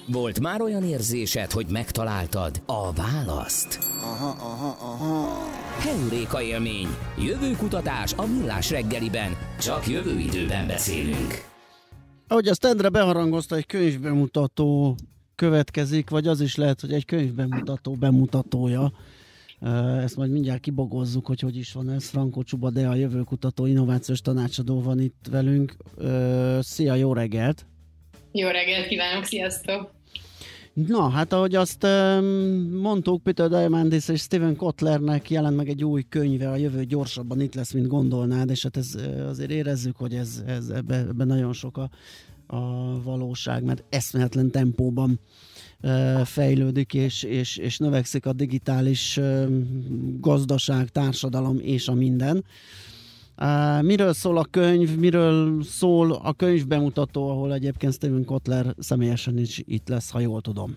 Volt már olyan érzésed, hogy megtaláltad a választ? Aha. Heuréka élmény. Jövőkutatás a Millás reggeliben. Csak jövő időben beszélünk. Ahogy azt Endre beharangozta, egy könyvbemutató következik, vagy az is lehet, hogy egy könyvbemutató bemutatója. Ezt majd mindjárt kibogozzuk, hogy is van ez. Franko Csuba, de a jövőkutató innovációs tanácsadó van itt velünk. Szia, jó reggelt! Jó reggelt kívánok, sziasztok! Na, hát ahogy azt mondtuk, Peter Diamandis és Steven Kotlernek jelent meg egy új könyve, a jövő gyorsabban itt lesz, mint gondolnád, és hát ez, azért érezzük, hogy ebben nagyon sok a valóság, mert eszméletlen tempóban fejlődik, és növekszik a digitális gazdaság, társadalom és a minden. Miről szól a könyv, miről szól a könyv bemutató, ahol egyébként Steven Kotler személyesen is itt lesz, ha jól tudom.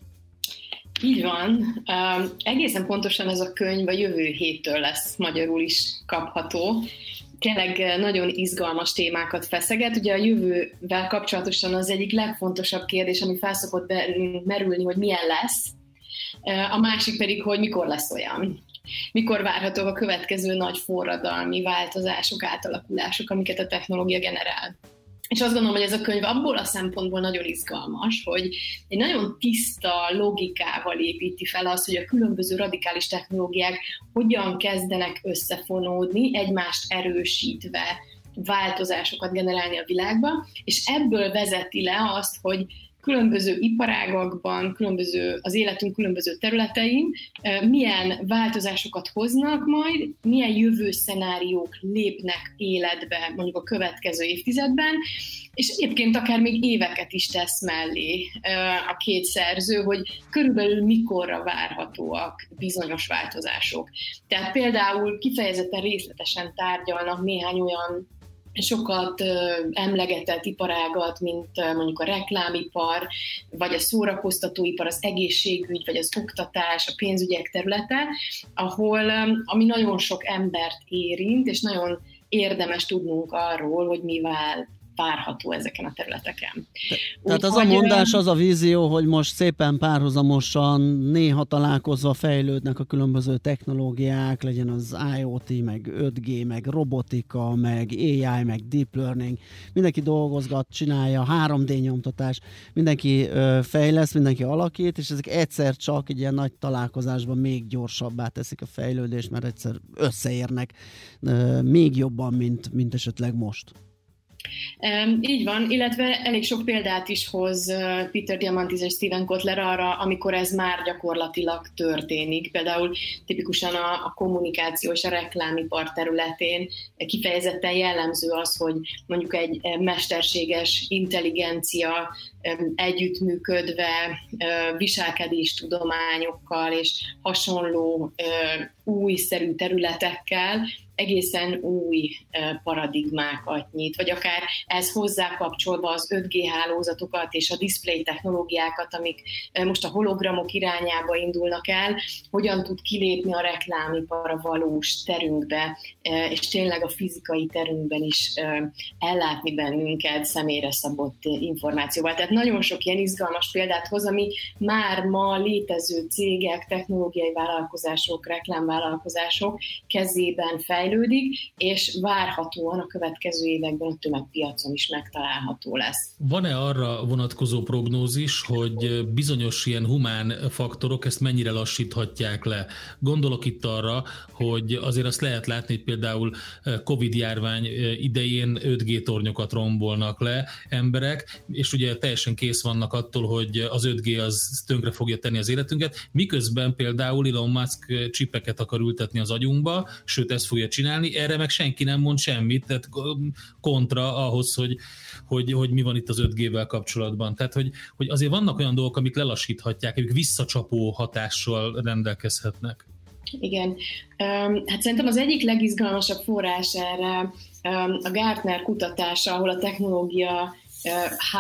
Így van. Egészen pontosan ez a könyv a jövő héttől lesz magyarul is kapható. Tényleg nagyon izgalmas témákat feszeget. Ugye a jövővel kapcsolatosan az egyik legfontosabb kérdés, ami fel szokott merülni, hogy milyen lesz. A másik pedig, hogy mikor lesz olyan. Mikor várhatók a következő nagy forradalmi változások, átalakulások, amiket a technológia generál. És azt gondolom, hogy ez a könyv abból a szempontból nagyon izgalmas, hogy egy nagyon tiszta logikával építi fel azt, hogy a különböző radikális technológiák hogyan kezdenek összefonódni, egymást erősítve változásokat generálni a világba, és ebből vezeti le azt, hogy különböző iparágakban, az életünk különböző területein milyen változásokat hoznak majd, milyen jövőszenáriók lépnek életbe mondjuk a következő évtizedben, és egyébként akár még éveket is tesz mellé a két szerző, hogy körülbelül mikorra várhatóak bizonyos változások. Tehát például kifejezetten részletesen tárgyalnak néhány olyan sokat emlegetett iparágat, mint mondjuk a reklámipar, vagy a szórakoztatóipar, az egészségügy, vagy az oktatás, a pénzügyek területe, ami nagyon sok embert érint, és nagyon érdemes tudnunk arról, hogy mivel várható ezeken a területeken. Tehát az a mondás, az a vízió, hogy most szépen párhuzamosan, néha találkozva fejlődnek a különböző technológiák, legyen az IoT, meg 5G, meg robotika, meg AI, meg deep learning. Mindenki dolgozgat, csinálja, 3D nyomtatás, mindenki fejlesz, mindenki alakít, és ezek egyszer csak egy ilyen nagy találkozásban még gyorsabbá teszik a fejlődést, mert egyszer összeérnek még jobban, mint esetleg most. Így van, illetve elég sok példát is hoz Peter Diamandis és Steven Kotler arra, amikor ez már gyakorlatilag történik. Például tipikusan a kommunikáció és a reklámipar területén kifejezetten jellemző az, hogy mondjuk egy mesterséges intelligencia együttműködve viselkedéstudományokkal és hasonló újszerű területekkel egészen új paradigmákat nyit, vagy akár ez hozzá kapcsolva az 5G hálózatokat és a display technológiákat, amik most a hologramok irányába indulnak el, hogyan tud kilépni a reklámipar a valós terünkbe, és tényleg a fizikai terünkben is ellátni bennünket személyre szabott információval. Tehát nagyon sok ilyen izgalmas példát hoz, ami már ma létező cégek, technológiai vállalkozások, reklámvállalkozások kezében fejlődik, és várhatóan a következő években a tömegpiacon is megtalálható lesz. Van-e arra vonatkozó prognózis, hogy bizonyos ilyen humán faktorok ezt mennyire lassíthatják le? Gondolok itt arra, hogy azért azt lehet látni, hogy például Covid-járvány idején 5G tornyokat rombolnak le emberek, és ugye teljesen kész vannak attól, hogy az 5G az tönkre fogja tenni az életünket, miközben például Elon Musk csipeket akar ültetni az agyunkba, sőt ezt fogja csinálni, erre meg senki nem mond semmit, tehát kontra ahhoz, hogy mi van itt az 5G-vel kapcsolatban. Tehát, hogy azért vannak olyan dolgok, amik lelassíthatják, amik visszacsapó hatással rendelkezhetnek. Igen. Hát szerintem az egyik legizgalmasabb forrás erre a Gartner kutatása, ahol a technológia hype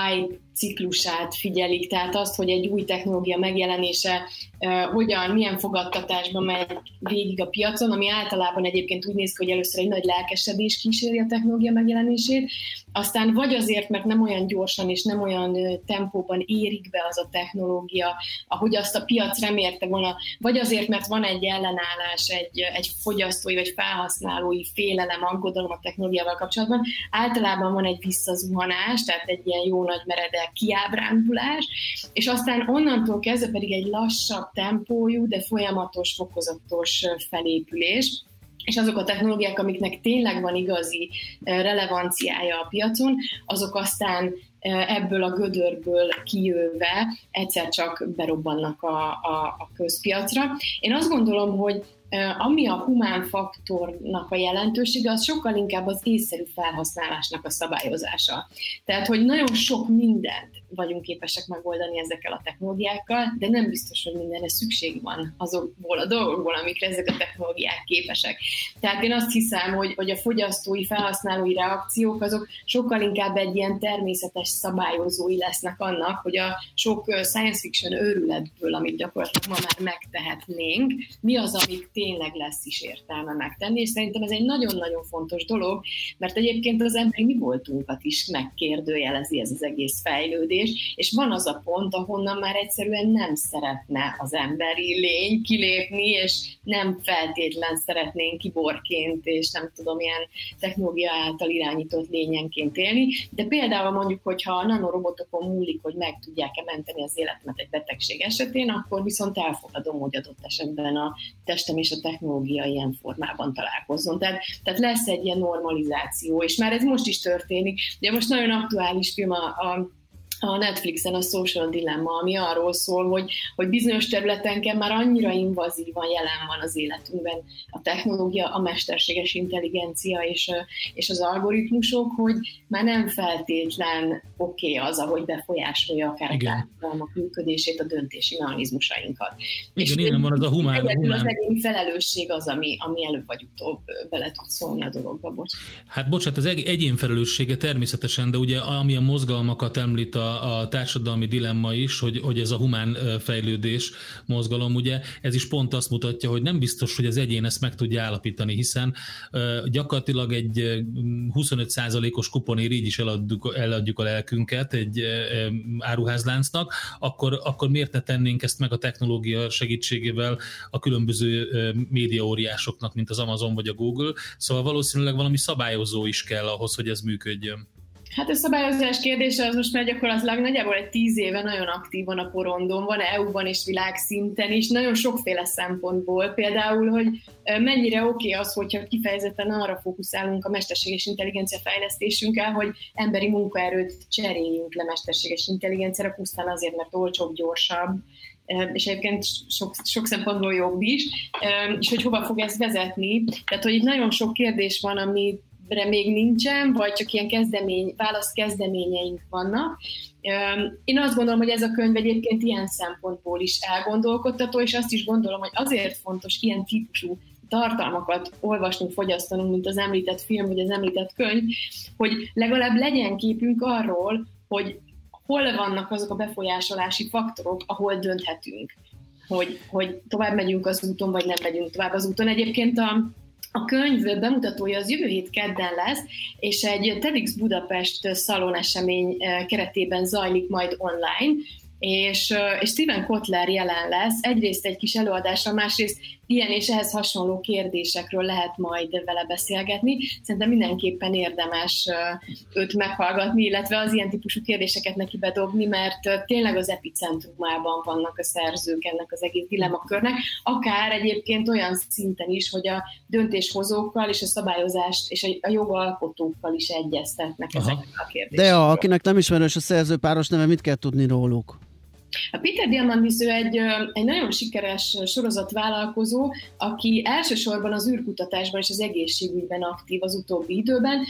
ciklusát figyelik, tehát azt, hogy egy új technológia megjelenése milyen fogadtatásban megy végig a piacon, ami általában egyébként úgy néz ki, hogy először egy nagy lelkesedés kíséri a technológia megjelenését, aztán vagy azért, mert nem olyan gyorsan és nem olyan tempóban érik be az a technológia, ahogy azt a piac remélte volna, vagy azért, mert van egy ellenállás, egy fogyasztói vagy felhasználói félelem, aggodalom a technológiával kapcsolatban. Általában van egy visszazuhanás, tehát egy ilyen jó nagy meredek kiábrándulás, és aztán onnantól kezdve pedig egy lassabb tempójú, de folyamatos, fokozatos felépülés. És azok a technológiák, amiknek tényleg van igazi relevanciája a piacon, azok aztán ebből a gödörből kijöve egyszer csak berobbannak a közpiacra. Én azt gondolom, hogy ami a humán faktornak a jelentősége, az sokkal inkább az észszerű felhasználásnak a szabályozása. Tehát, hogy nagyon sok mindent vagyunk képesek megoldani ezekkel a technológiákkal, de nem biztos, hogy mindenre szükség van azokból a dolgokból, amikre ezek a technológiák képesek. Tehát én azt hiszem, hogy a fogyasztói, felhasználói reakciók azok sokkal inkább egy ilyen természetes szabályozói lesznek annak, hogy a sok science fiction őrületből, amit gyakorlatilag ma már megtehetnénk, mi az, amit tényleg lesz is értelme megtenni, és szerintem ez egy nagyon-nagyon fontos dolog, mert egyébként az emberi mi voltunkat is megkérdőjelezi ez az egész fejlődés, és van az a pont, ahonnan már egyszerűen nem szeretne az emberi lény kilépni, és nem feltétlen szeretnénk kiborként, és nem tudom, ilyen technológia által irányított lényenként élni, de például mondjuk, hogyha a nanorobotokon múlik, hogy meg tudják-e menteni az életemet egy betegség esetén, akkor viszont elfogadom, hogy adott esetben a testem és a technológia ilyen formában találkozzon. Tehát lesz egy ilyen normalizáció, és már ez most is történik. Ugye most nagyon aktuális film a Netflixen a Social Dilemma, ami arról szól, hogy bizonyos területenken már annyira invazívan jelen van az életünkben a technológia, a mesterséges intelligencia és az algoritmusok, hogy már nem feltétlen oké az, ahogy befolyásolja akár a társadalmak működését, a döntési mechanizmusainkat. Igen, igen, van az a humán. Az egyéni felelősség az, ami előbb vagy utóbb bele tud szólni a dologba. Hát bocsánat, az egyén felelőssége természetesen, de ugye amilyen mozgalmakat említ a társadalmi dilemma is, hogy ez a humán fejlődés mozgalom, ugye ez is pont azt mutatja, hogy nem biztos, hogy az egyén ezt meg tudja állapítani, hiszen gyakorlatilag egy 25%-os kuponért így is eladjuk a lelkünket egy áruházláncnak, akkor miért ne tennénk ezt meg a technológia segítségével a különböző médiaóriásoknak, mint az Amazon vagy a Google, szóval valószínűleg valami szabályozó is kell ahhoz, hogy ez működjön. Hát a szabályozás kérdése az most már gyakorlatilag nagyjából egy 10 éve nagyon aktívan a porondon van, EU-ban és világszinten is, nagyon sokféle szempontból. Például, hogy mennyire oké az, hogyha kifejezetten arra fókuszálunk a mesterséges intelligencia fejlesztésünkkel, hogy emberi munkaerőt cseréljünk le mesterséges intelligenciára, pusztán azért, mert olcsóbb, gyorsabb, és egyébként sok szempontból jobb is, és hogy hova fog ez vezetni. Tehát, hogy itt nagyon sok kérdés van, ami még nincsen, vagy csak ilyen válaszkezdeményeink vannak. Én azt gondolom, hogy ez a könyv egyébként ilyen szempontból is elgondolkodtató, és azt is gondolom, hogy azért fontos ilyen típusú tartalmakat olvasnunk, fogyasztanunk, mint az említett film, vagy az említett könyv, hogy legalább legyen képünk arról, hogy hol vannak azok a befolyásolási faktorok, ahol dönthetünk, hogy tovább megyünk az úton, vagy nem megyünk tovább az úton. Egyébként a könyv bemutatója az jövő hét kedden lesz, és egy TEDx Budapest szalonesemény keretében zajlik majd online, és Steven Kotler jelen lesz, egyrészt egy kis előadásra, másrészt ilyen és ehhez hasonló kérdésekről lehet majd vele beszélgetni. Szerintem mindenképpen érdemes őt meghallgatni, illetve az ilyen típusú kérdéseket neki bedobni, mert tényleg az epicentrumában vannak a szerzők ennek az egész dilemmakörnek, akár egyébként olyan szinten is, hogy a döntéshozókkal és a szabályozást és a jogalkotókkal is egyeztetnek ezekkel a kérdésekkel. De akinek nem ismerős a szerzőpáros neve, mit kell tudni róluk? A Peter Diamandis ő egy nagyon sikeres sorozatvállalkozó, aki elsősorban az űrkutatásban és az egészségügyben aktív az utóbbi időben.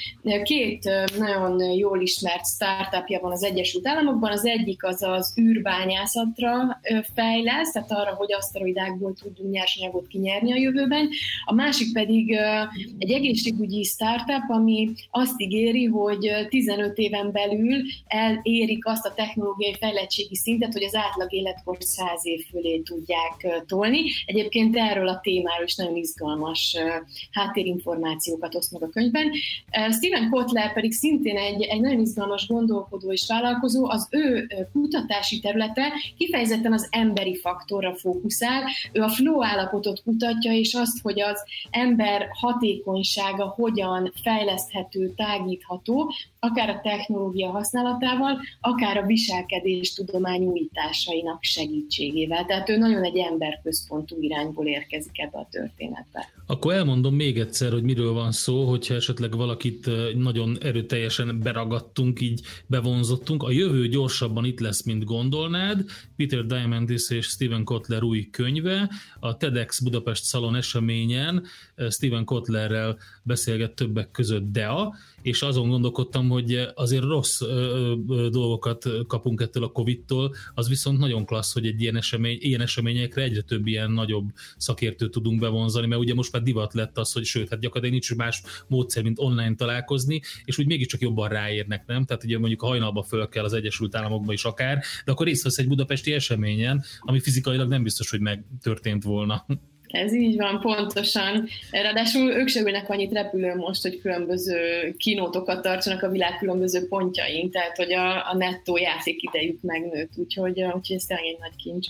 2 nagyon jól ismert startupja van az Egyesült Államokban, az egyik az űrbányászatra fejleszt, tehát arra, hogy aszteroidákból tudjunk nyersanyagot kinyerni a jövőben. A másik pedig egy egészségügyi startup, ami azt ígéri, hogy 15 éven belül elérik azt a technológiai fejlettségi szintet, hogy az átlag életkort 100 év fölé tudják tolni. Egyébként erről a témáról is nagyon izgalmas háttérinformációkat oszt meg a könyvben. Steven Kotler pedig szintén egy nagyon izgalmas gondolkodó és vállalkozó, az ő kutatási területe kifejezetten az emberi faktorra fókuszál. Ő a flow állapotot kutatja, és azt, hogy az ember hatékonysága hogyan fejleszthető, tágítható, akár a technológia használatával, akár a viselkedés tudomány újításainak segítségével. Tehát ő nagyon egy emberközpontú irányból érkezik ebbe a történetbe. Akkor elmondom még egyszer, hogy miről van szó, hogyha esetleg valakit nagyon erőteljesen beragadtunk, így bevonzottunk. A jövő gyorsabban itt lesz, mint gondolnád. Peter Diamandis és Steven Kotler új könyve. A TEDx Budapest Szalon eseményen Steven Kotlerrel beszélget többek között Dea, és azon gondolkodtam, hogy azért rossz dolgokat kapunk ettől a Covid-tól, az viszont nagyon klassz, hogy egy ilyen eseményekre egyre több ilyen nagyobb szakértőt tudunk bevonzani, mert ugye most már divat lett az, hogy sőt, hát gyakorlatilag nincs más módszer, mint online találkozni, és úgy mégiscsak jobban ráérnek, nem? Tehát ugye mondjuk hajnalba föl kell az Egyesült Államokba is akár, de akkor részt vesz egy budapesti eseményen, ami fizikailag nem biztos, hogy megtörtént volna. Ez így van, pontosan. Ráadásul ők se ülnek annyit repülőn most, hogy különböző kínótokat tartsanak a világ különböző pontjain, tehát hogy a nettó játékidejük megnőtt, úgyhogy ez tényleg egy nagy kincs.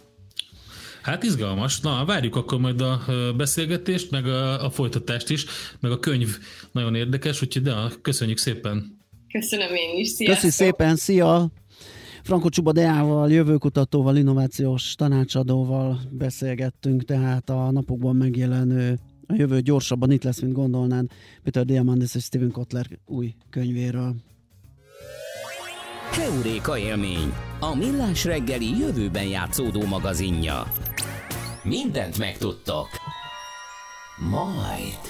Hát izgalmas. Na, várjuk akkor majd a beszélgetést, meg a folytatást is, meg a könyv nagyon érdekes, úgyhogy de köszönjük szépen. Köszönöm én is, sziasztok! Köszi szépen, szia! Franko Csuba Deával, jövőkutatóval, innovációs tanácsadóval beszélgettünk, tehát a napokban megjelenő A jövő gyorsabban itt lesz, mint gondolnád, Peter Diamandis és Steven Kotler új könyvéről. Heuréka élmény, a Millás reggeli jövőben játszódó magazinja. Mindent megtudtok. Majd.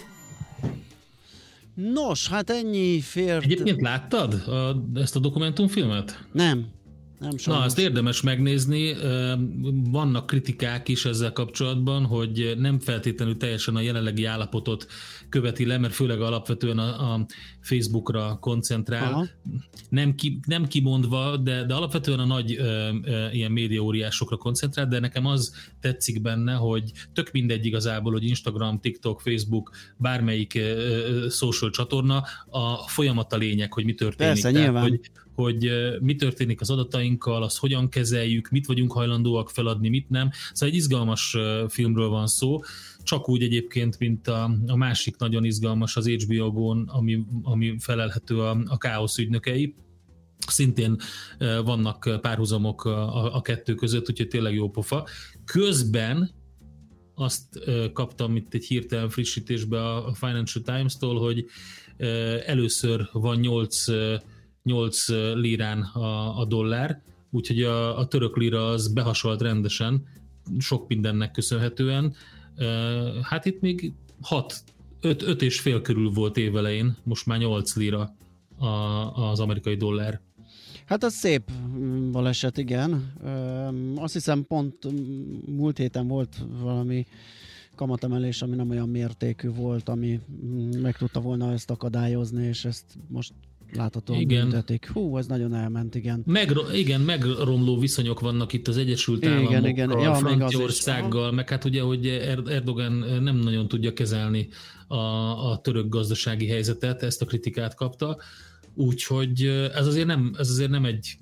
Nos, hát ennyi fért. Egyébként láttad ezt a dokumentumfilmet? Nem. Na, azt érdemes megnézni. Vannak kritikák is ezzel kapcsolatban, hogy nem feltétlenül teljesen a jelenlegi állapotot követi le, mert főleg alapvetően a Facebookra koncentrál. Nem kimondva, de alapvetően a nagy ilyen médiaóriásokra koncentrál, de nekem az tetszik benne, hogy tök mindegy igazából, hogy Instagram, TikTok, Facebook, bármelyik social csatorna, a folyamat a lényeg, hogy mi történik. Persze, nyilván. Hogy mi történik az adatainkkal, azt hogyan kezeljük, mit vagyunk hajlandóak feladni, mit nem. Szóval egy izgalmas filmről van szó, csak úgy egyébként, mint a másik nagyon izgalmas az HBO-n, ami felelhető a Káosz ügynökei. Szintén vannak párhuzamok a kettő között, úgyhogy tényleg jó pofa. Közben azt kaptam itt egy hirtelen frissítésbe a Financial Times-tól, hogy először van 8 lirán a dollár, úgyhogy a török lira az behasalt rendesen, sok mindennek köszönhetően. Hát itt még 5,5 körül volt évelején, most már 8 lira az amerikai dollár. Hát az szép baleset, igen. Azt hiszem pont múlt héten volt valami kamatemelés, ami nem olyan mértékű volt, ami meg tudta volna ezt akadályozni, és ezt most láthatóan büntetik. Hú, ez nagyon elment, igen. Megromló viszonyok vannak itt az Egyesült Államokkal, ja, Franciaországgal, meg hát ugye, hogy Erdogan nem nagyon tudja kezelni a török gazdasági helyzetet, ezt a kritikát kapta, úgyhogy ez azért nem egy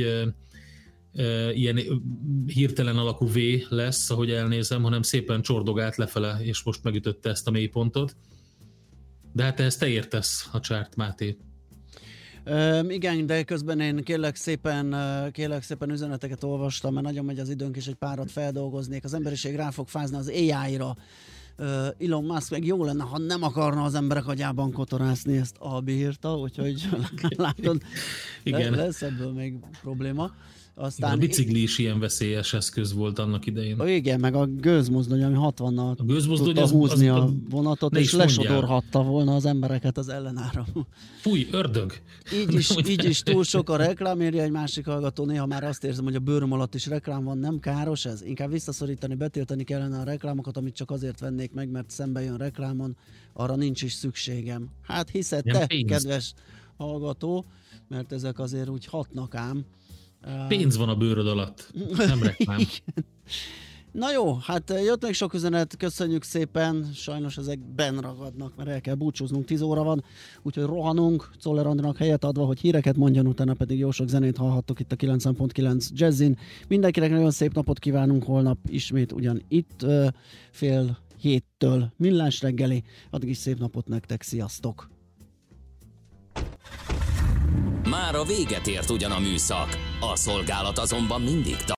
ilyen hirtelen alakú V lesz, ahogy elnézem, hanem szépen csordogált lefele, és most megütötte ezt a mélypontot. De hát ehhez te értesz a csárt, Máté. Igen, de közben én kérlek szépen üzeneteket olvastam, mert nagyon megy az időnk, és egy párat feldolgoznék. Az emberiség rá fog fázni az AI-ra. Elon Musk meg jó lenne, ha nem akarna az emberek agyában kotorászni, ezt Albi írta, úgyhogy látod, igen. Lesz ebből még probléma. Aztán igen, a bicikli is ilyen veszélyes eszköz volt annak idején. Igen, meg a gőzmozdony, ami 60-nal tudta húzni a vonatot, és lesodorhatta volna az embereket az ellenáram. Fúj, ördög! Így is túl sok a reklám, írja egy másik hallgató, néha már azt érzem, hogy a bőröm alatt is reklám van, nem káros ez? Inkább visszaszorítani, betiltani kellene a reklámokat, amit csak azért vennék meg, mert szembe jön reklámon, arra nincs is szükségem. Hát hiszed te, kedves hallgató, mert ezek azért úgy hatnak ám. Pénz van a bőröd alatt, nem reklám. Na jó, hát jött még sok üzenet, köszönjük szépen, sajnos ezek benn ragadnak, mert el kell búcsúznunk, 10 óra van, úgyhogy rohanunk, Czoller Andrának helyet adva, hogy híreket mondjon, utána pedig jó sok zenét hallhattok itt a 90.9 Jazzin. Mindenkinek nagyon szép napot kívánunk, holnap ismét ugyanitt 6:30 Millás reggeli, addig is szép napot nektek, sziasztok! Már a véget ért ugyan a műszak, a szolgálat azonban mindig